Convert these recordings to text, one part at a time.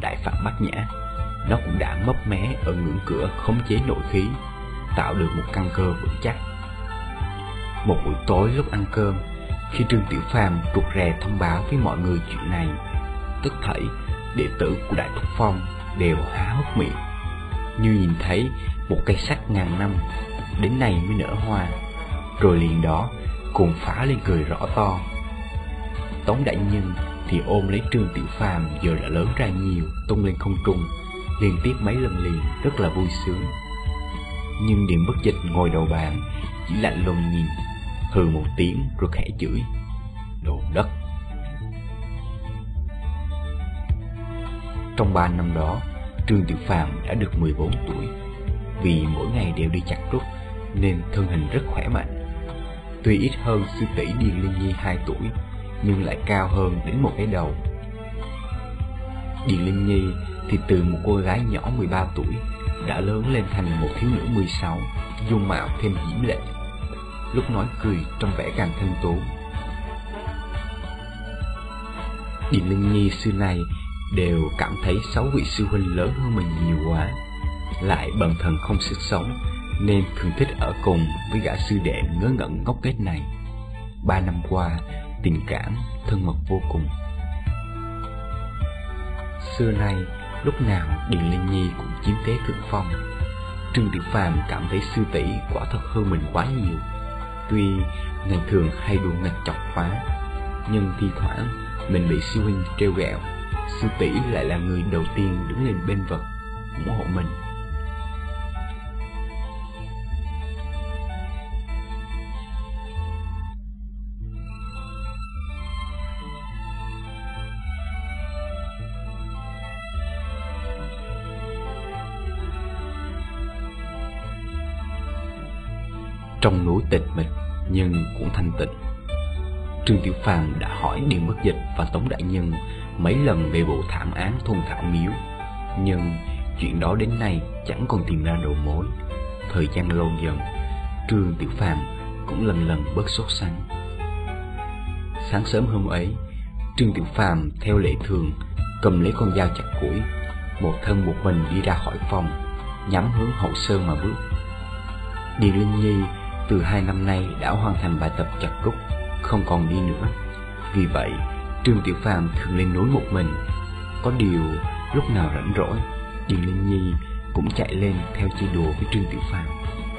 đại phạm bát nhã, nó cũng đã mấp mé ở ngưỡng cửa khống chế nội khí, tạo được một căn cơ vững chắc. Một buổi tối lúc ăn cơm, khi Trương Tiểu Phàm rụt rè thông báo với mọi người chuyện này, tất thảy đệ tử của Đại Thúc Phong đều há hốc miệng, như nhìn thấy một cây sắt ngàn năm đến nay mới nở hoa, rồi liền đó cùng phá lên cười rõ to. Tống đại nhân thì ôm lấy Trương Tiểu Phàm giờ đã lớn ra nhiều, tung lên không trung liên tiếp mấy lần liền, rất là vui sướng. Nhưng Điền Bất Dịch ngồi đầu bàn chỉ lạnh lùng nhìn, hừ một tiếng rồi khẽ chửi: đồ đất. Trong 3 năm đó, Trương Tiểu Phàm đã được 14 tuổi. Vì mỗi ngày đều đi chặt trúc nên thân hình rất khỏe mạnh. Tuy ít hơn sư tỷ Điền Linh Nhi 2 tuổi, nhưng lại cao hơn đến một cái đầu. Điền Linh Nhi thì từ một cô gái nhỏ 13 tuổi đã lớn lên thành một thiếu nữ 16, dung mạo thêm diễm lệ, lúc nói cười trong vẻ càng thanh tú. Điền Linh Nhi xưa nay đều cảm thấy 6 vị sư huynh lớn hơn mình nhiều quá, lại bần thần không sức sống, nên thường thích ở cùng với gã sư đệ ngớ ngẩn ngốc nghếch này. 3 năm qua, tình cảm thân mật vô cùng. Xưa nay, lúc nào Điền Linh Nhi cũng chiếm thế thượng phong. Trương Tiểu Phàm cảm thấy sư tỷ quả thật hơn mình quá nhiều. Tuy ngày thường hay đùa nghịch chọc phá, nhưng thi thoảng mình bị sư huynh trêu ghẹo, sư tỷ lại là người đầu tiên đứng lên bên vực ủng hộ mình. Trong núi tịch mịch nhưng cũng thanh tịnh, Trương Tiểu Phàm đã hỏi Điền Bất Dịch và Tống đại nhân mấy lần về vụ thảm án thôn Thảo Miếu, nhưng chuyện đó đến nay chẳng còn tìm ra đầu mối. Thời gian lâu dần, Trương Tiểu Phàm cũng lần lần bớt sốt sắng. Sáng sớm hôm ấy, Trương Tiểu Phàm theo lệ thường cầm lấy con dao chặt củi, một thân một mình đi ra khỏi phòng, nhắm hướng hậu sơn mà bước. Điền Linh Nhi từ 2 năm nay đã hoàn thành bài tập chặt trúc, không còn đi nữa. Vì vậy, Trương Tiểu Phàm thường lên núi một mình. Có điều, lúc nào rảnh rỗi, Điền Linh Nhi cũng chạy lên theo chơi đùa với Trương Tiểu Phàm.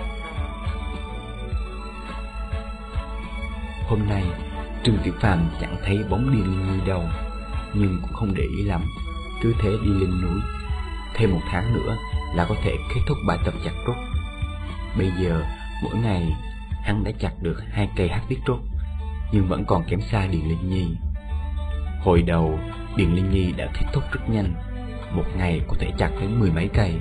Hôm nay, Trương Tiểu Phàm chẳng thấy bóng Điền Linh Nhi đâu, nhưng cũng không để ý lắm, cứ thế đi lên núi. Thêm 1 tháng nữa là có thể kết thúc bài tập chặt trúc. Bây giờ, mỗi ngày hắn đã chặt được 2 cây hắc tiết trúc, nhưng vẫn còn kém xa Điền Linh Nhi. Hồi đầu, Điền Linh Nhi đã kết thúc rất nhanh, một ngày có thể chặt đến 10 mấy cây.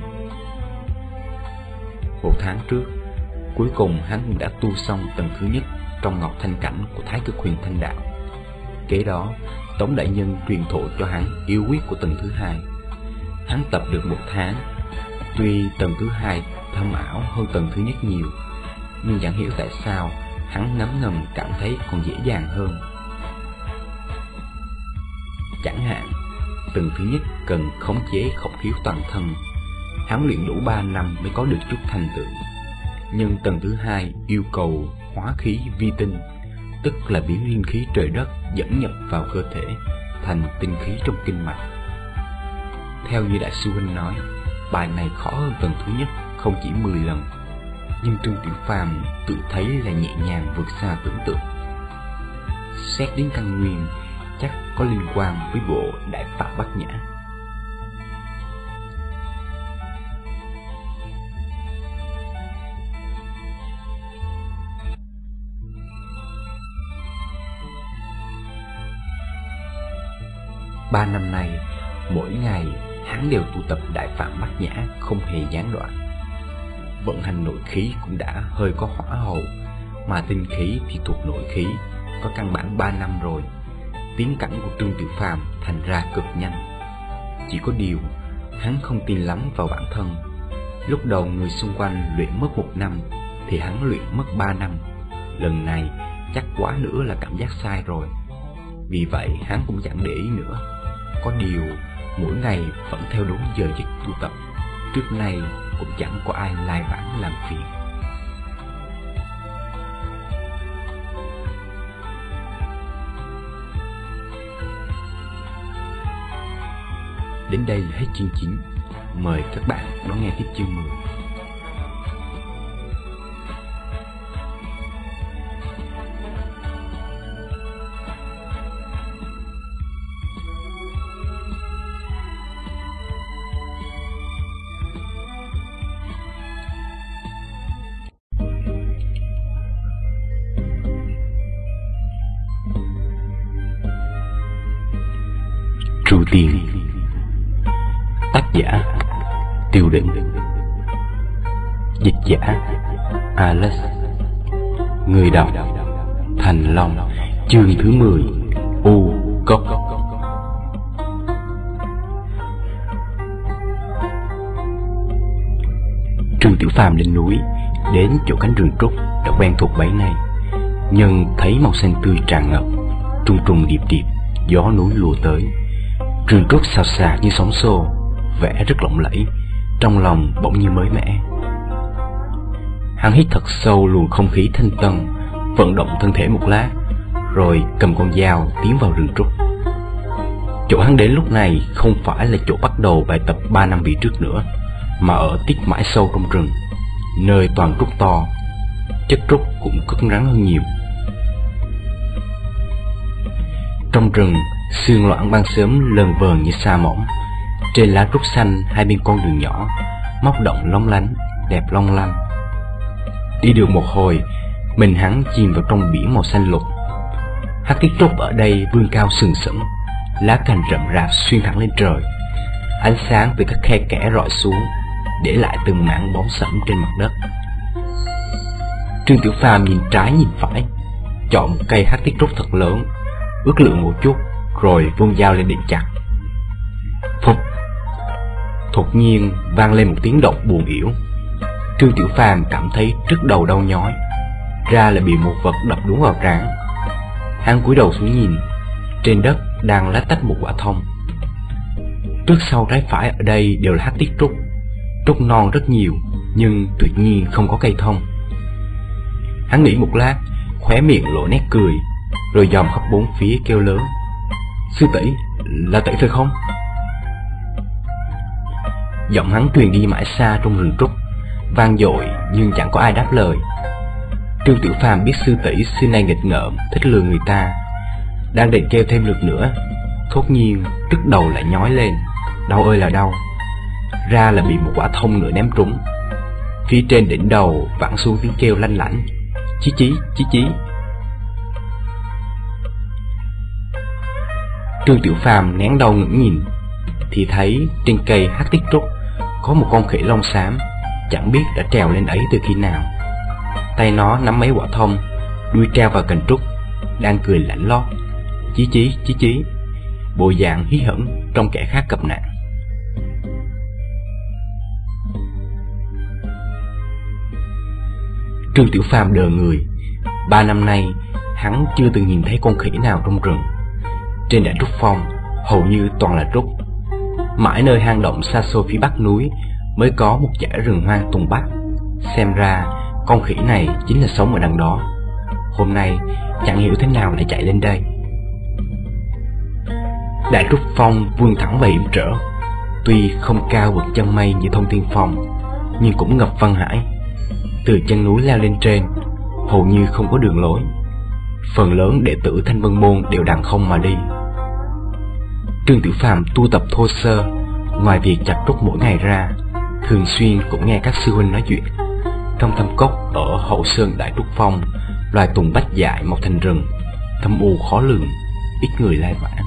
1 tháng trước, cuối cùng hắn cũng đã tu xong tầng thứ nhất trong Ngọc Thanh Cảnh của Thái Cực Huyền Thanh Đạo. Kế đó, Tống đại nhân truyền thụ cho hắn yếu quyết của tầng thứ 2. Hắn tập được 1 tháng, tuy tầng thứ 2 thâm ảo hơn tầng thứ nhất nhiều, nhưng chẳng hiểu tại sao hắn ngấm ngầm cảm thấy còn dễ dàng hơn. Chẳng hạn, tầng thứ nhất cần khống chế khẩu khiếu toàn thân, hắn luyện đủ 3 năm mới có được chút thành tựu. Nhưng tầng thứ 2 yêu cầu hóa khí vi tinh, tức là biến linh khí trời đất dẫn nhập vào cơ thể thành tinh khí trong kinh mạch. Theo như đại sư huynh nói, bài này khó hơn tầng thứ nhất không chỉ 10 lần, nhưng Trương Tiểu Phàm tự thấy là nhẹ nhàng vượt xa tưởng tượng. Xét đến căn nguyên, chắc có liên quan với bộ Đại Phạm Bát Nhã. Ba năm nay, mỗi ngày hắn đều tu tập Đại Phạm Bát Nhã không hề gián đoạn. Vận hành nội khí cũng đã hơi có hỏa hầu, mà tinh khí thì thuộc nội khí, có căn bản 3 năm rồi. Tiến cảnh của Trương Tiểu Phàm thành ra cực nhanh. Chỉ có điều, hắn không tin lắm vào bản thân. Lúc đầu người xung quanh luyện mất 1 năm, thì hắn luyện mất 3 năm. Lần này chắc quá nữa là cảm giác sai rồi. Vì vậy hắn cũng chẳng để ý nữa. Có điều, mỗi ngày vẫn theo đúng giờ giấc tu tập. Trước nay cũng chẳng có ai lai vãng làm phiền. Đến đây là hết chương 9. Mời các bạn đón nghe tiếp chương 10. Trụ Tiền. Tác giả Tiêu Định. Dịch giả Alex. Người đọc Thành Long. Chương thứ 10. U Cốc. Trương Tiểu Phàm lên núi, đến chỗ cánh rừng trúc đã quen thuộc bấy nay, nhưng thấy màu xanh tươi tràn ngập, trùng trùng điệp điệp, gió núi lùa tới. Rừng trúc xào xạc như sóng xô, vẻ rất lộng lẫy, trong lòng bỗng như mới mẻ. Hắn hít thật sâu luồng không khí thanh tân, vận động thân thể một lát, rồi cầm con dao tiến vào rừng trúc. Chỗ hắn đến lúc này không phải là chỗ bắt đầu bài tập 3 năm về trước nữa, mà ở tít mãi sâu trong rừng, nơi toàn trúc to, chất trúc cũng cứng rắn hơn nhiều. Trong rừng, sương loãng ban sớm lờn vờn như sa mỏng. Trên lá trúc xanh hai bên con đường nhỏ, móc động lóng lánh, đẹp long lanh. Đi được một hồi, mình hắn chìm vào trong biển màu xanh lục. Hắc tiết trúc ở đây vươn cao sừng sững, lá cành rậm rạp xuyên thẳng lên trời. Ánh sáng từ các khe kẽ rọi xuống, để lại từng mảng bóng sẫm trên mặt đất. Trương Tiểu Phàm nhìn trái nhìn phải, chọn một cây hắc tiết trúc thật lớn, ước lượng một chút, rồi vung dao lên định chặt. Phụt! Đột nhiên vang lên một tiếng động buồn yểu. Trương Tiểu Phàm cảm thấy trước đầu đau nhói, ra là bị một vật đập đúng vào trán. Hắn cúi đầu xuống nhìn, trên đất đang lá tách một quả thông. Trước sau trái phải ở đây đều là hắc tiết trúc, trúc non rất nhiều, nhưng tuyệt nhiên không có cây thông. Hắn nghĩ một lát, khóe miệng lộ nét cười, rồi dòm khắp bốn phía kêu lớn: "Sư tỷ, là tỷ phải không?" Giọng hắn truyền đi mãi xa trong rừng trúc, vang dội nhưng chẳng có ai đáp lời. Trương Tiểu Phàm biết sư tỷ xưa nay nghịch ngợm, thích lừa người ta, đang định kêu thêm lượt nữa, thốt nhiên tức đầu lại nhói lên, đau ơi là đau. Ra là bị một quả thông nữa ném trúng. Phía trên đỉnh đầu vẳng xuống tiếng kêu lanh lảnh: "Chí chí, chí chí." Trương Tiểu Phàm nén đầu ngẩng nhìn, thì thấy trên cây hắc tiết trúc có một con khỉ lông xám, chẳng biết đã trèo lên ấy từ khi nào. Tay nó nắm mấy quả thông, đuôi treo vào cành trúc, đang cười lạnh lót: "Chí chí, chí chí", bộ dạng hí hửng trong kẻ khác gặp nạn. Trương Tiểu Phàm đờ người. 3 năm nay hắn chưa từng nhìn thấy con khỉ nào trong rừng. Trên đại trúc phong hầu như toàn là trúc. Mãi nơi hang động xa xôi phía bắc núi mới có một dải rừng hoang tùng bách. Xem ra con khỉ này chính là sống ở đằng đó. Hôm nay chẳng hiểu thế nào lại chạy lên đây. Đại trúc phong vươn thẳng và hiểm trở, tuy không cao vượt chân mây như Thông Thiên Phong, nhưng cũng ngập văn hải. Từ chân núi leo lên trên, hầu như không có đường lối. Phần lớn đệ tử Thanh Vân Môn đều đằng không mà đi. Trương Tiểu Phàm tu tập thô sơ, ngoài việc chặt trúc mỗi ngày ra, thường xuyên cũng nghe các sư huynh nói chuyện. Trong thâm cốc ở hậu sơn Đại Trúc Phong, loài tùng bách dại mọc thành rừng, thâm u khó lường, ít người lai vãng.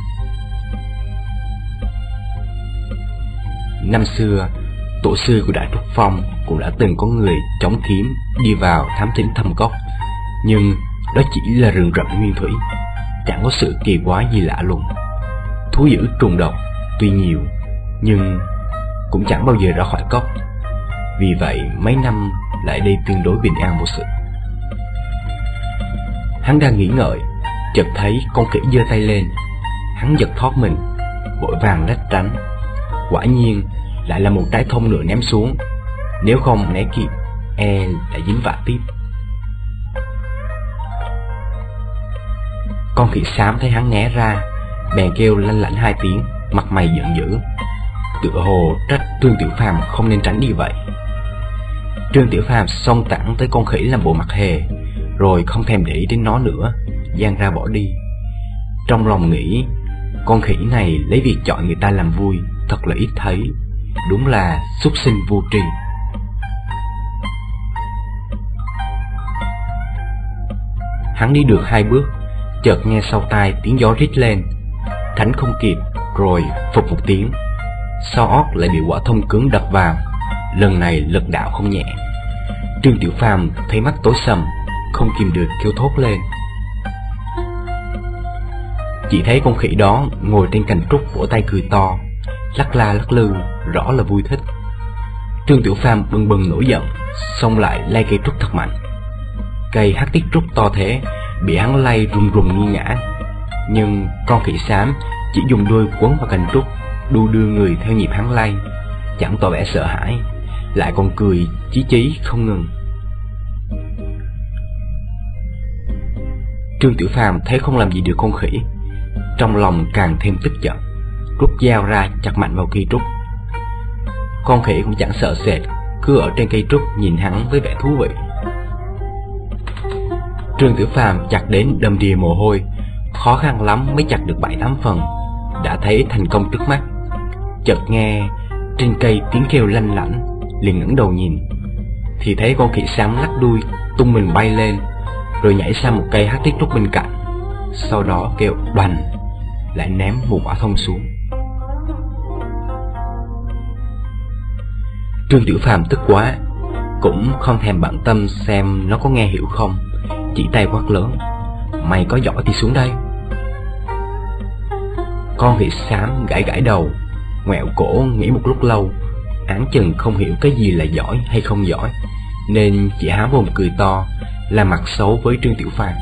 Năm xưa, tổ sư của Đại Trúc Phong cũng đã từng có người chống kiếm đi vào thám thính thâm cốc, nhưng đó chỉ là rừng rậm nguyên thủy, chẳng có sự kỳ quái gì lạ lùng. Thú dữ trùng độc tuy nhiều, nhưng cũng chẳng bao giờ ra khỏi cốc. Vì vậy mấy năm lại đây tương đối bình an vô sự. Hắn đang nghĩ ngợi, chợt thấy con khỉ giơ tay lên. Hắn giật thót mình, vội vàng lách tránh, Quả nhiên lại là một trái thông nữa ném xuống. Nếu không né kịp, lại dính vạ tiếp. Con khỉ xám thấy hắn né ra, bèn kêu lanh lảnh 2 tiếng, mặt mày giận dữ, tựa hồ trách Trương Tiểu Phàm không nên tránh đi vậy. Trương Tiểu Phàm xông thẳng tới con khỉ làm bộ mặt hề, rồi không thèm để ý đến nó nữa, giang ra bỏ đi. Trong lòng nghĩ, con khỉ này lấy việc chọi người ta làm vui thật là ít thấy, đúng là súc sinh vô tri. Hắn đi được 2 bước, chợt nghe sau tai tiếng gió rít lên, tránh không kịp, rồi phụt một tiếng, sau ót lại bị quả thông cứng đập vào, lần này lực đạo không nhẹ. Trương Tiểu Phàm thấy mắt tối sầm, không kìm được kêu thốt lên. Chỉ thấy con khỉ đó ngồi trên cành trúc vỗ tay cười to, lắc la lắc lư, rõ là vui thích. Trương Tiểu Phàm bừng bừng nổi giận, xông lại lay cây trúc thật mạnh. Cây hắc tiết trúc to thế bị hắn lay rùng rùng nghiêng ngã, nhưng con khỉ xám chỉ dùng đuôi quấn vào cành trúc, đu đưa người theo nhịp hắn lay, chẳng tỏ vẻ sợ hãi, lại còn cười chí chí không ngừng. Trương Tiểu Phàm thấy không làm gì được con khỉ, trong lòng càng thêm tức giận, rút dao ra chặt mạnh vào cây trúc. Con khỉ cũng chẳng sợ sệt, cứ ở trên cây trúc nhìn hắn với vẻ thú vị. Trương Tiểu Phàm chặt đến đầm đìa mồ hôi, khó khăn lắm mới chặt được 7-8 phần, đã thấy thành công trước mắt. Chợt nghe trên cây tiếng kêu lanh lảnh, liền ngẩng đầu nhìn, thì thấy con khỉ xám lắc đuôi tung mình bay lên, rồi nhảy sang một cây hắc tiết trúc bên cạnh, sau đó kêu đoành, lại ném một quả thông xuống. Trương Tiểu Phàm tức quá, cũng không thèm bận tâm xem nó có nghe hiểu không, chỉ tay quát lớn: "Mày có giỏi thì xuống đây!" Con khỉ xám gãi gãi đầu, ngoẹo cổ nghĩ một lúc lâu, áng chừng không hiểu cái gì là giỏi hay không giỏi, nên chỉ há mồm cười to, làm mặt xấu với Trương Tiểu Phàm.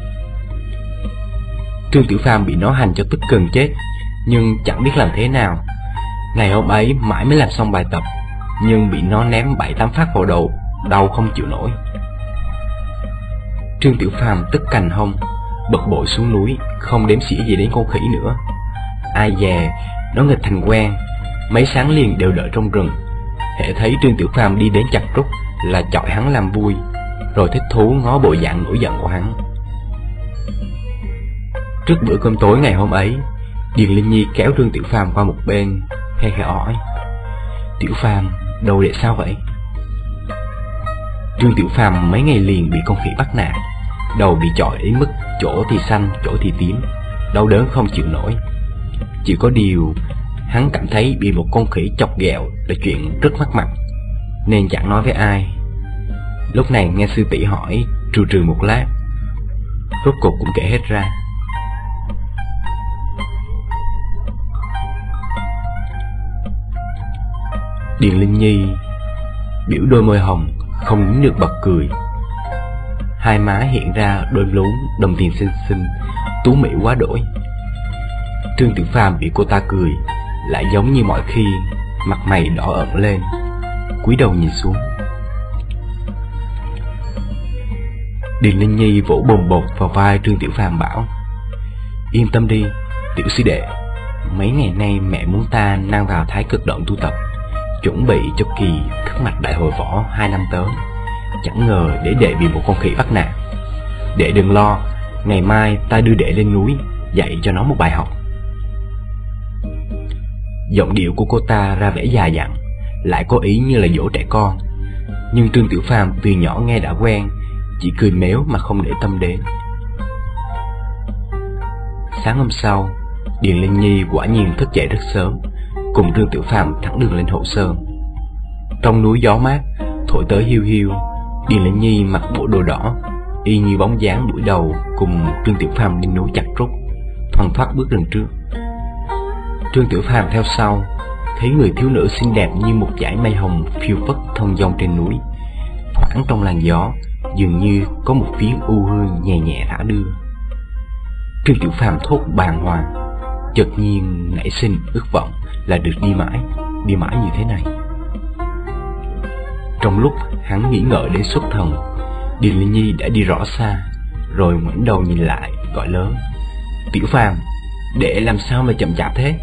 Trương Tiểu Phàm bị nó hành cho tức gần chết, nhưng chẳng biết làm thế nào. Ngày hôm ấy mãi mới làm xong bài tập, nhưng bị nó ném 7-8 phát vào đầu, đau không chịu nổi. Trương Tiểu Phàm tức cành hông, bực bội xuống núi, không đếm xỉa gì đến con khỉ nữa. Ai dè nó nghịch thành quen, mấy sáng liền đều đợi trong rừng, hễ thấy Trương Tiểu Phàm đi đến chặt trúc là chọi hắn làm vui, rồi thích thú ngó bộ dạng nổi giận của hắn. Trước bữa cơm tối ngày hôm ấy, Điền Linh Nhi kéo Trương Tiểu Phàm qua một bên, khe khẽ hỏi: "Tiểu Phàm, đầu để sao vậy?" Trương Tiểu Phàm mấy ngày liền bị con khỉ bắt nạt, đầu bị chọi đến mức chỗ thì xanh, chỗ thì tím, đau đớn không chịu nổi. Chỉ có điều hắn cảm thấy bị một con khỉ chọc ghẹo là chuyện rất mất mặt, nên chẳng nói với ai. Lúc này nghe sư tỷ hỏi, trừ trừ một lát, rốt cuộc cũng kể hết ra. Điền Linh Nhi biểu đôi môi hồng, không nín được bật cười. Hai má hiện ra đôi lún đồng tiền xinh xinh, tú mỹ quá đổi. Trương Tiểu Phàm bị cô ta cười, lại giống như mọi khi, mặt mày đỏ ửng lên, cúi đầu nhìn xuống. Điền Linh Nhi vỗ bồng bột vào vai Trương Tiểu Phàm bảo: "Yên tâm đi, tiểu sư đệ, mấy ngày nay mẹ muốn ta năng vào Thái Cực Động tu tập, chuẩn bị cho kỳ khắc mạch đại hội võ 2 năm tới. Chẳng ngờ để đệ bị một con khỉ bắt nạt. Đệ đừng lo, ngày mai ta đưa đệ lên núi dạy cho nó một bài học." Giọng điệu của cô ta ra vẻ già dặn, lại có ý như là dỗ trẻ con, nhưng Trương Tiểu Phàm từ nhỏ nghe đã quen, chỉ cười mếu mà không để tâm đến. Sáng hôm sau, Điền Linh Nhi quả nhiên thức dậy rất sớm, cùng Trương Tiểu Phàm thẳng đường lên Hậu Sơn. Trong núi gió mát thổi tới hiu hiu, Điền Linh Nhi mặc bộ đồ đỏ, y như bóng dáng đuổi đầu cùng Trương Tiểu Phàm lên núi chặt trúc, thoăn thoắt bước lần trước. Trương Tiểu Phàm theo sau, thấy người thiếu nữ xinh đẹp như một dải mây hồng phiêu phất thông dong trên núi. Thoảng trong làn gió, dường như có một phiến u hương nhẹ nhẹ thả đưa. Trương Tiểu Phàm thốt bàng hoàng, chợt nhiên nảy sinh ước vọng là được đi mãi như thế này. Trong lúc hắn nghĩ ngợi đến xuất thần, Điền Linh Nhi đã đi rõ xa, rồi ngoảnh đầu nhìn lại gọi lớn: Tiểu Phàm, đệ làm sao mà chậm chạp thế?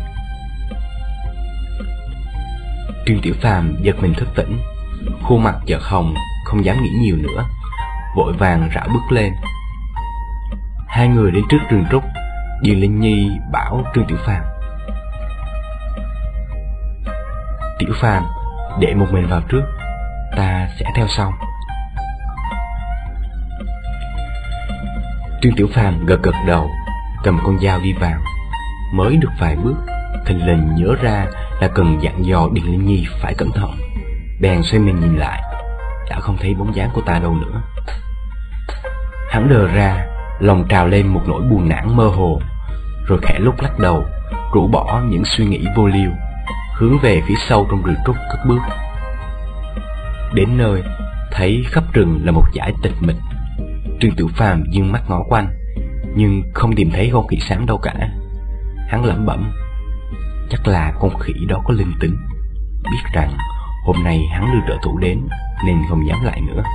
Trương Tiểu Phàm giật mình thức tỉnh, khuôn mặt chợt hồng, không dám nghĩ nhiều nữa, vội vàng rảo bước lên. Hai người đến trước rừng trúc, Điền Linh Nhi bảo Trương Tiểu Phàm: Tiểu Phàm, đệ một mình vào trước, ta sẽ theo sau. Trương Tiểu Phàm gật gật đầu, cầm con dao đi vào. Mới được vài bước, thình lình nhớ ra là cần dặn dò Điền Linh Nhi phải cẩn thận, bèn xoay mình nhìn lại, đã không thấy bóng dáng của ta đâu nữa. Hắn đờ ra, lòng trào lên một nỗi buồn nản mơ hồ, rồi khẽ lúc lắc đầu, rũ bỏ những suy nghĩ vô liêu, hướng về phía sâu trong rừng trúc cất bước. Đến nơi, thấy khắp rừng là một dải tịch mịch. Trương Tiểu Phàm dương mắt ngó quanh, nhưng không tìm thấy con khỉ xám đâu cả. Hắn lẩm bẩm: chắc là con khỉ đó có linh tính, biết rằng hôm nay hắn đưa trợ thủ đến nên không dám lại nữa.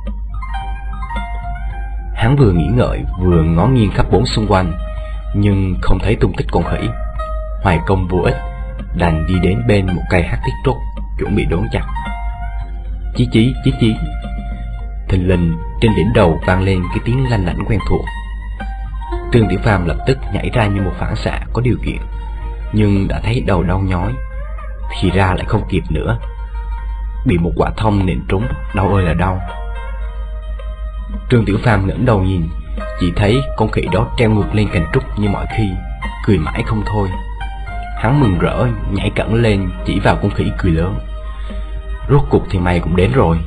Hắn vừa nghĩ ngợi vừa ngó nghiêng khắp bốn xung quanh, nhưng không thấy tung tích con khỉ. Hoài công vô ích, đành đi đến bên một cây hắc tiết trúc, chuẩn bị đốn chặt. Chí chí chí chí, thình lình trên đỉnh đầu vang lên cái tiếng lanh lảnh quen thuộc. Trương Tiểu Phàm lập tức nhảy ra như một phản xạ có điều kiện, nhưng đã thấy đầu đau nhói, thì ra lại không kịp nữa. Bị một quả thông nện trúng, đau ơi là đau. Trương Tiểu Phàm ngẩng đầu nhìn, chỉ thấy con khỉ đó treo ngược lên cành trúc như mọi khi, cười mãi không thôi. Hắn mừng rỡ nhảy cẫng lên chỉ vào con khỉ cười lớn: rốt cuộc thì mày cũng đến rồi.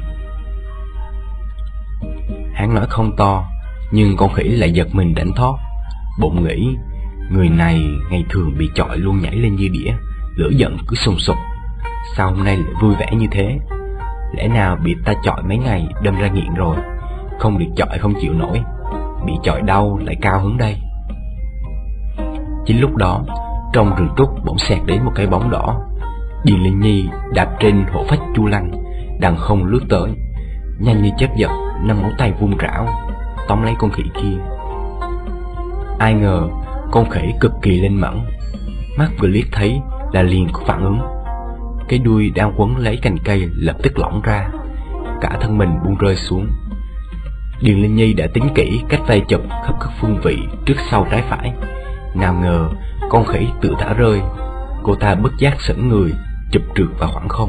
Hắn nói không to, nhưng con khỉ lại giật mình đánh thót, bụng nghĩ người này ngày thường bị chọi luôn nhảy lên như đĩa, lửa giận cứ sùng sục, sao hôm nay lại vui vẻ như thế? Lẽ nào bị ta chọi mấy ngày đâm ra nghiện rồi, không được chọi không chịu nổi, bị chọi đau lại cao hứng đây. Chính lúc đó, trong rừng trúc bỗng xẹt đến một cái bóng đỏ. Điền Linh Nhi đạp trên hổ phách chu lăng, đằng không lướt tới, nhanh như chớp giật, năm ngón tay vung rảo tóm lấy con khỉ kia. Ai ngờ con khỉ cực kỳ linh mẫn, mắt vừa liếc thấy là liền có phản ứng. Cái đuôi đang quấn lấy cành cây lập tức lỏng ra, cả thân mình buông rơi xuống. Điền Linh Nhi đã tính kỹ cách vây chụp khắp các phương vị trước sau trái phải, nào ngờ con khỉ tự thả rơi. Cô ta bất giác sững người, chụp trượt vào khoảng không.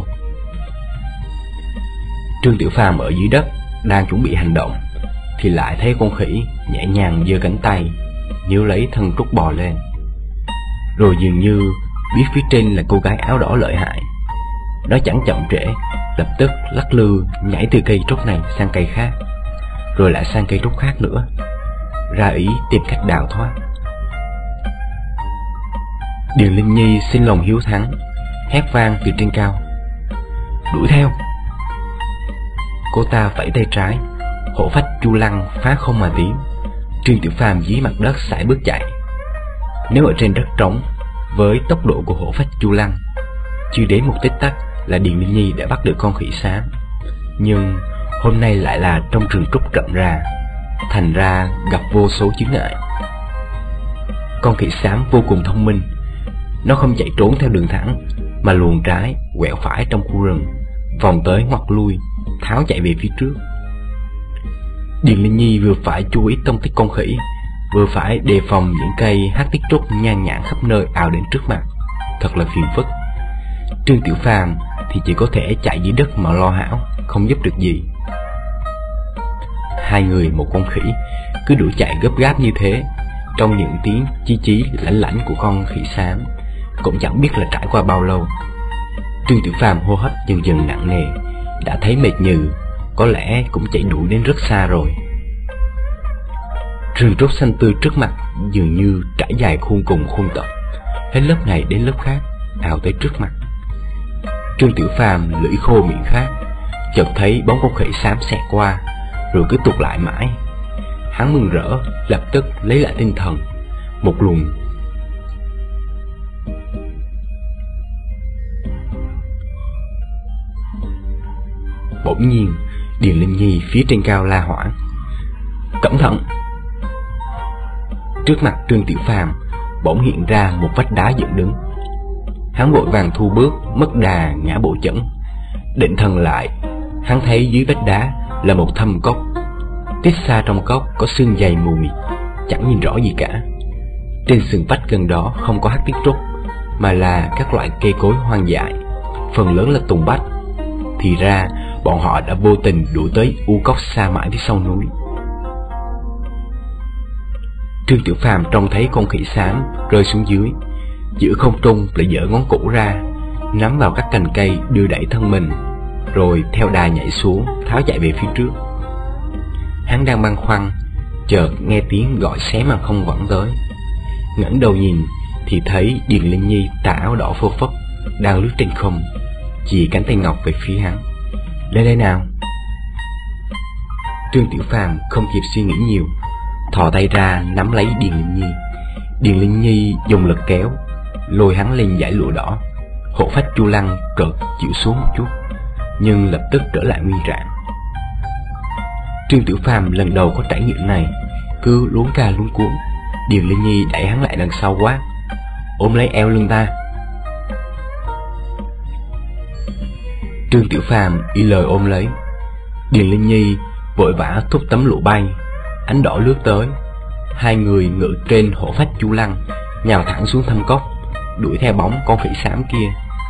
Trương Tiểu Phàm ở dưới đất đang chuẩn bị hành động, thì lại thấy con khỉ nhẹ nhàng giơ cánh tay níu lấy thân trúc bò lên, rồi dường như biết phía trên là cô gái áo đỏ lợi hại. Nó chẳng chậm trễ, lập tức lắc lư nhảy từ cây trúc này sang cây khác, rồi lại sang cây trúc khác nữa, ra ý tìm cách đào thoát. Điền Linh Nhi xin lòng hiếu thắng, hét vang từ trên cao: đuổi theo! Cô ta vẫy tay trái, hổ phách chu lăng phá không mà tiến. Trương Tiểu Phàm dưới mặt đất sải bước chạy. Nếu ở trên đất trống, với tốc độ của hổ phách chu lăng, chưa đến một tích tắc là Điền Linh Nhi đã bắt được con khỉ xám. Nhưng hôm nay lại là trong rừng trúc rậm rà, thành ra gặp vô số chướng ngại. Con khỉ xám vô cùng thông minh, nó không chạy trốn theo đường thẳng, mà luồn trái quẹo phải trong khu rừng, vòng tới ngoặt lui, tháo chạy về phía trước. Điền Linh Nhi vừa phải chú ý tung tích con khỉ, vừa phải đề phòng những cây hắc tiết trúc nhan nhản khắp nơi ào đến trước mặt, thật là phiền phức. Trương Tiểu Phàm thì chỉ có thể chạy dưới đất mà lo hão, không giúp được gì. Hai người một con khỉ cứ đuổi chạy gấp gáp như thế, trong những tiếng chí chí lãnh lãnh của con khỉ xám, cũng chẳng biết là trải qua bao lâu. Trương Tiểu Phàm hô hấp dần dần nặng nề, đã thấy mệt nhừ, có lẽ cũng chạy đuổi đến rất xa rồi. Rừng trúc xanh tươi trước mặt dường như trải dài khôn cùng khôn tận, hết lớp này đến lớp khác ào tới trước mặt. Trương Tiểu Phàm lưỡi khô miệng khát, chợt thấy bóng con khỉ xám xẹt qua, rồi cứ tụt lại mãi. Hắn mừng rỡ, lập tức lấy lại tinh thần, một luồng Bỗng nhiên Điền Linh Nhi phía trên cao la hoảng: "Cẩn thận!" Trước mặt Trương Tiểu Phàm bỗng hiện ra một vách đá dựng đứng. Hắn vội vàng thu bước, mất đà ngã bộ chẩn. Định thần lại, hắn thấy dưới vách đá là một thâm cốc. Tít xa trong cốc có sương dày mù mịt, chẳng nhìn rõ gì cả. Trên sườn vách gần đó không có hắc tiết trúc, mà là các loại cây cối hoang dại, phần lớn là tùng bách. Thì ra bọn họ đã vô tình đuổi tới u cốc xa mãi phía sau núi. Trương Tiểu Phàm trông thấy con khỉ xám rơi xuống dưới, giữa không trung lại giở ngón cụ ra, nắm vào các cành cây đưa đẩy thân mình, rồi theo đà nhảy xuống, tháo chạy về phía trước. Hắn đang băn khoăn, chợt nghe tiếng gọi xé mà không vẳng tới. Ngẩng đầu nhìn thì thấy Điền Linh Nhi tà áo đỏ phơ phất đang lướt trên không, chỉ cánh tay ngọc về phía hắn: "Lên đây nào!" Trương Tiểu Phàm không kịp suy nghĩ nhiều, thò tay ra nắm lấy Điền Linh Nhi. Điền Linh Nhi dùng lực kéo, lôi hắn lên dải lụa đỏ. Hộ phách Chu Lăng chợt chịu xuống một chút, nhưng lập tức trở lại nguyên trạng. Trương Tiểu Phàm lần đầu có trải nghiệm này, cứ luống ca luống cuống. Điền Linh Nhi đẩy hắn lại đằng sau quát: "Ôm lấy eo lưng ta!" Trương Tiểu Phàm y lời ôm lấy. Điền Linh Nhi vội vã thúc tấm lụa bay, ánh đỏ lướt tới. Hai người ngự trên hổ phách Chu Lăng, nhào thẳng xuống thâm cốc, đuổi theo bóng con khỉ xám kia.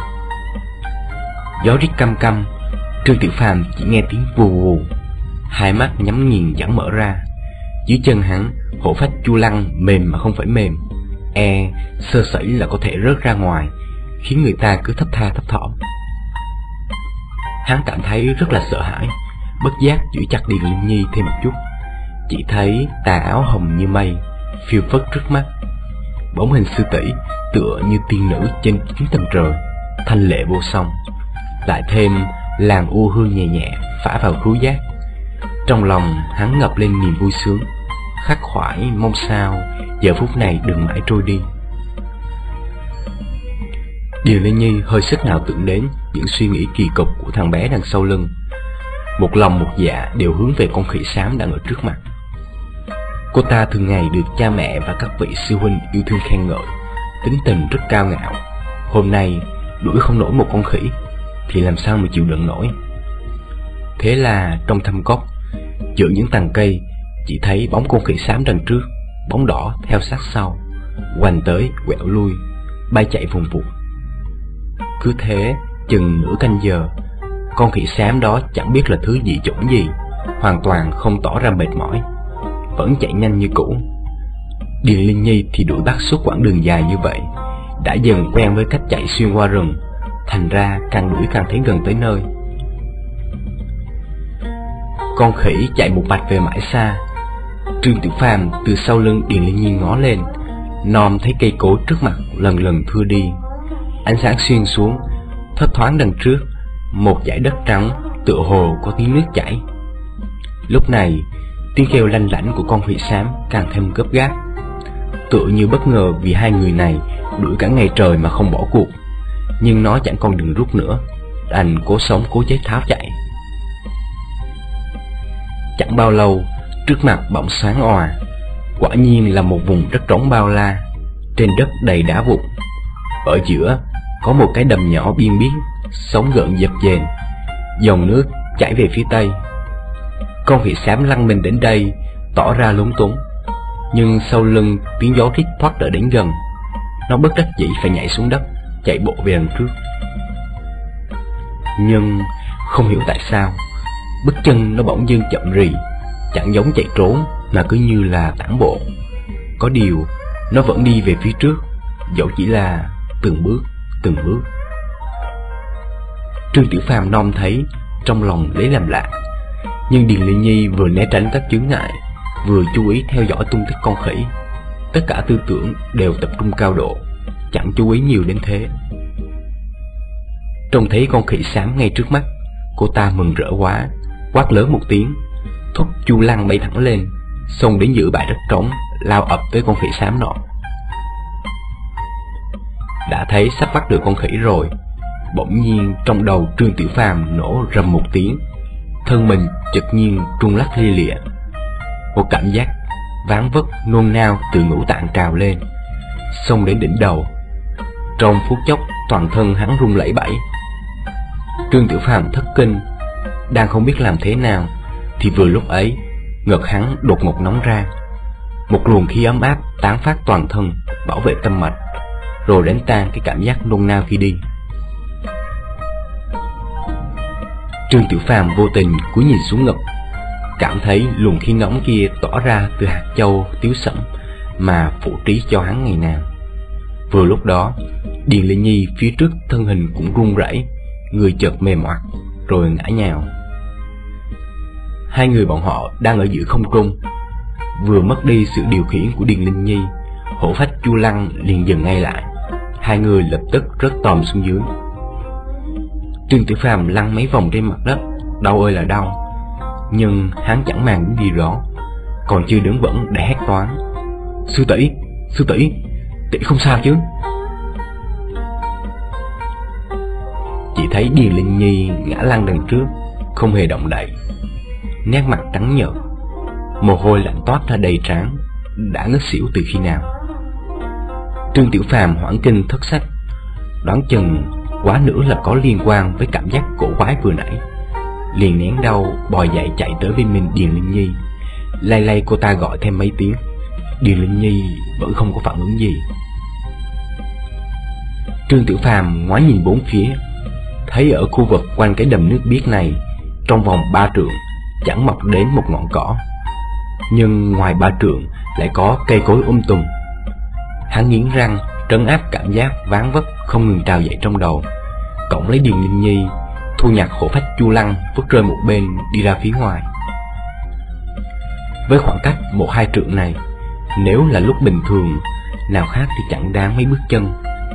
Gió rít căm căm, Trương Tiểu Phàm chỉ nghe tiếng vù vù, hai mắt nhắm nghiền chẳng mở ra. Dưới chân hắn, hổ phách Chu Lăng mềm mà không phải mềm, sơ sẩy là có thể rớt ra ngoài, khiến người ta cứ thấp tha thấp thỏm. Hắn cảm thấy rất là sợ hãi, bất giác giữ chặt Điền Linh Nhi thêm một chút. Chỉ thấy tà áo hồng như mây phiêu phất trước mắt, bóng hình sư tỷ tựa như tiên nữ trên 9 tầng trời, thanh lệ vô song. Lại thêm làn u hương nhẹ nhẹ phả vào khứu giác. Trong lòng hắn ngập lên niềm vui sướng, khắc khoải mong sao giờ phút này đừng mãi trôi đi. Điền Linh Nhi hơi sức nào tưởng đến những suy nghĩ kỳ cục của thằng bé đằng sau lưng, một lòng một dạ đều hướng về con khỉ xám đang ở trước mặt. Cô ta thường ngày được cha mẹ và các vị sư huynh yêu thương khen ngợi, tính tình rất cao ngạo. Hôm nay đuổi không nổi một con khỉ thì làm sao mà chịu đựng nổi. Thế là trong thâm cốc, giữa những tàn cây, chỉ thấy bóng con khỉ xám đằng trước, bóng đỏ theo sát sau, quanh tới quẹo lui, bay chạy vùng vụt. Cứ thế chừng nửa canh giờ, con khỉ xám đó chẳng biết là thứ dị chủng gì, hoàn toàn không tỏ ra mệt mỏi, vẫn chạy nhanh như cũ. Điền Linh Nhi thì đuổi bắt suốt quãng đường dài như vậy, đã dần quen với cách chạy xuyên qua rừng, thành ra càng đuổi càng thấy gần tới nơi. Con khỉ chạy một mạch về mãi xa. Trương Tiểu Phàm từ sau lưng Điền Linh Nhi ngó lên, nom thấy cây cối trước mặt lần lần thưa đi. Ánh sáng xuyên xuống, thấp thoáng đằng trước một dải đất trắng, tựa hồ có tiếng nước chảy. Lúc này tiếng kêu lanh lảnh của con khỉ xám càng thêm gấp gáp, tựa như bất ngờ vì hai người này đuổi cả ngày trời mà không bỏ cuộc. Nhưng nó chẳng còn đường rút nữa, đành cố sống cố chết tháo chạy. Chẳng bao lâu, trước mặt bỗng sáng òa. Quả nhiên là một vùng đất trống bao la, trên đất đầy đá vụn. Ở giữa có một cái đầm nhỏ biên biếc, sóng gợn dập dềnh, dòng nước chảy về phía tây. Con khỉ xám lăn mình đến đây, tỏ ra lúng túng, nhưng sau lưng tiếng gió rít thoát đã đến gần. Nó bất đắc dĩ phải nhảy xuống đất, chạy bộ về đằng trước. Nhưng không hiểu tại sao, bước chân nó bỗng dưng chậm rì, chẳng giống chạy trốn mà cứ như là tản bộ. Có điều nó vẫn đi về phía trước, dẫu chỉ là từng bước từng bước. Trương Tiểu Phàm nom thấy, trong lòng lấy làm lạ. Nhưng Điền Linh Nhi vừa né tránh các chướng ngại, vừa chú ý theo dõi tung tích con khỉ. Tất cả tư tưởng đều tập trung cao độ, chẳng chú ý nhiều đến thế. Trông thấy con khỉ xám ngay trước mắt, cô ta mừng rỡ quá, quát lớn một tiếng, thúc Chu Lăng bay thẳng lên, xông đến giữa bãi đất trống, lao ập tới con khỉ xám nọ. Đã thấy sắp bắt được con khỉ rồi, bỗng nhiên trong đầu Trương Tiểu Phàm nổ rầm một tiếng, thân mình chợt nhiên rung lắc lia lịa. Một cảm giác ván vất nôn nao từ ngũ tạng trào lên, xông đến đỉnh đầu. Trong phút chốc toàn thân hắn run lẩy bẩy. Trương Tiểu Phàm thất kinh, đang không biết làm thế nào, thì vừa lúc ấy ngực hắn đột ngột nóng rang. Một luồng khí ấm áp tán phát toàn thân, bảo vệ tâm mạch, rồi đánh tan cái cảm giác nôn nao khi đi. Trương Tiểu Phàm vô tình cúi nhìn xuống ngực, cảm thấy luồng khí nóng kia tỏa ra từ hạt châu tiếu sẫm mà phụ trí cho hắn ngày nào. Vừa lúc đó, Điền Linh Nhi phía trước thân hình cũng run rẩy, người chợt mềm oặt rồi ngã nhào. Hai người bọn họ đang ở giữa không trung, vừa mất đi sự điều khiển của Điền Linh Nhi, hổ phách Chu Lăng liền dừng ngay lại. Hai người lập tức rớt tòm xuống dưới. Trương Tiểu Phàm lăn mấy vòng trên mặt đất, đau ơi là đau, nhưng hắn chẳng màng đến gì đó, còn chưa đứng vững đã hét toáng: sư tỷ, tỷ không sao chứ? Chỉ thấy Điền Linh Nhi ngã lăn đằng trước, không hề động đậy, nét mặt trắng nhợt, mồ hôi lạnh toát ra đầy trán, đã ngất xỉu từ khi nào. Trương Tiểu Phàm hoảng kinh thất sắc, đoán chừng quá nữa là có liên quan với cảm giác cổ quái vừa nãy, liền nén đau bò dậy chạy tới bên mình Điền Linh Nhi, lay lay cô ta gọi thêm mấy tiếng. Điền Linh Nhi vẫn không có phản ứng gì. Trương Tiểu Phàm ngoái nhìn bốn phía, thấy ở khu vực quanh cái đầm nước biếc này, trong vòng 3 trượng chẳng mọc đến một ngọn cỏ, nhưng ngoài 3 trượng lại có cây cối tùm. Hắn nghiến răng trấn áp cảm giác ván vất không ngừng trào dậy trong đầu, cộng lấy Điền Linh Nhi, thu nhặt hổ phách Chu Lăng vứt rơi một bên, đi ra phía ngoài. Với khoảng cách 1-2 trượng này, nếu là lúc bình thường, nào khác thì chẳng đáng mấy bước chân,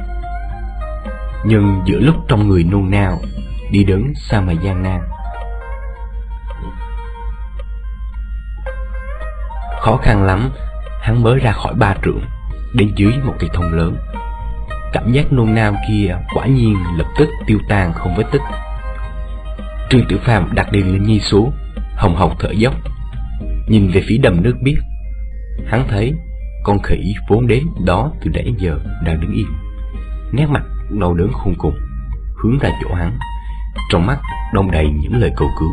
nhưng giữa lúc trong người nôn nao, đi đứng sao mà gian nan. Khó khăn lắm hắn mới ra khỏi 3 trượng, đến dưới một cây thông lớn. Cảm giác nôn nao kia quả nhiên lập tức tiêu tan không vết tích. Trương Tiểu Phàm đặt Điền Linh Nhi xuống, hồng hộc thở dốc, nhìn về phía đầm nước biếc. Hắn thấy con khỉ vốn đến đó từ nãy giờ đang đứng im, nét mặt đau đớn khôn cùng, hướng ra chỗ hắn, trong mắt đong đầy những lời cầu cứu.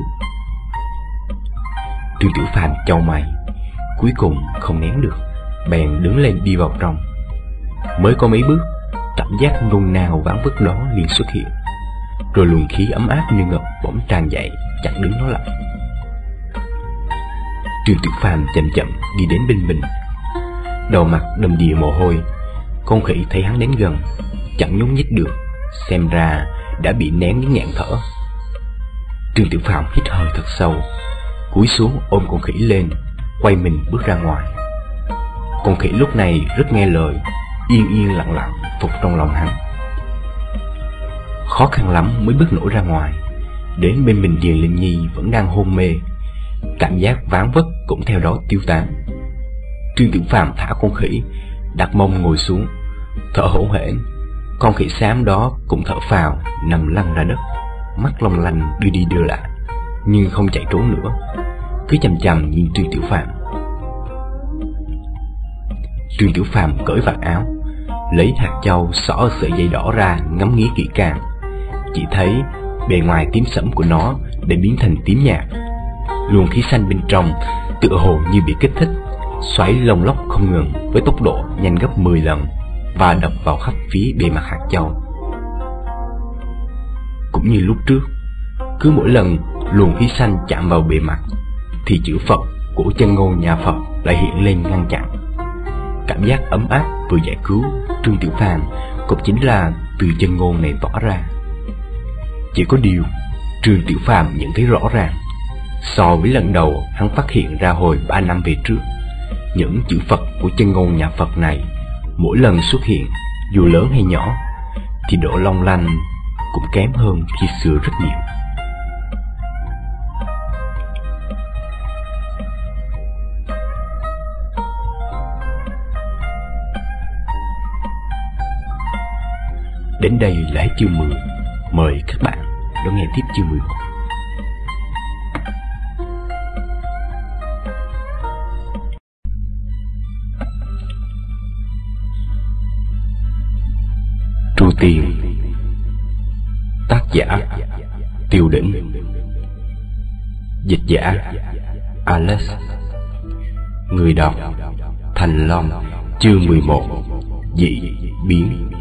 Trương Tiểu Phàm chau mày, cuối cùng không nén được, bèn đứng lên đi vào trong. Mới có mấy bước, cảm giác nôn nao ván vất đó liền xuất hiện, rồi luồng khí ấm áp như ngập bỗng tràn dậy, chặn đứng nó lại. Trương Tiểu Phàm chậm chậm đi đến bên mình, đầu mặt đầm đìa mồ hôi. Con khỉ thấy hắn đến gần, chẳng nhúc nhích được, xem ra đã bị nén đến nghẹn thở. Trương Tiểu Phàm hít hơi thật sâu, cúi xuống ôm con khỉ lên, quay mình bước ra ngoài. Con khỉ lúc này rất nghe lời, yên yên lặng lặng phục trong lòng hắn. Khó khăn lắm mới bước nổi ra ngoài, đến bên mình Điền Linh Nhi vẫn đang hôn mê, cảm giác ván vất cũng theo đó tiêu tán. Trương Tiểu Phàm thả con khỉ, đặt mông ngồi xuống, thở hổn hển. Con khỉ xám đó cũng thở phào, nằm lăn ra đất, mắt long lanh đưa đi đưa lại, nhưng không chạy trốn nữa, cứ chằm chằm nhìn Trương Tiểu Phàm. Trương Tiểu Phàm cởi vạt áo, lấy hạt châu xỏ ở sợi dây đỏ ra, ngắm nghía kỹ càng. Chỉ thấy bề ngoài tím sẫm của nó đã biến thành tím nhạt, luồng khí xanh bên trong tựa hồ như bị kích thích, xoáy lông lốc không ngừng với tốc độ nhanh gấp 10 lần và đập vào khắp phía bề mặt hạt châu. Cũng như lúc trước, cứ mỗi lần luồng khí xanh chạm vào bề mặt thì chữ Phật của chân ngôn nhà Phật lại hiện lên ngăn chặn. Cảm giác ấm áp vừa giải cứu Trương Tiểu Phàm cũng chính là từ chân ngôn này tỏa ra. Chỉ có điều Trương Tiểu Phàm nhận thấy rõ ràng, so với lần đầu hắn phát hiện ra hồi 3 năm về trước, những chữ Phật của chân ngôn nhà Phật này mỗi lần xuất hiện, dù lớn hay nhỏ, thì độ long lanh cũng kém hơn khi xưa rất nhiều. Đến đây là hết chương 10. Mời các bạn đón nghe tiếp chương 11. Tru Tiên. Tác giả Tiêu Đỉnh. Dịch giả Alex. Người đọc Thành Long. Chương 11. Dị biến.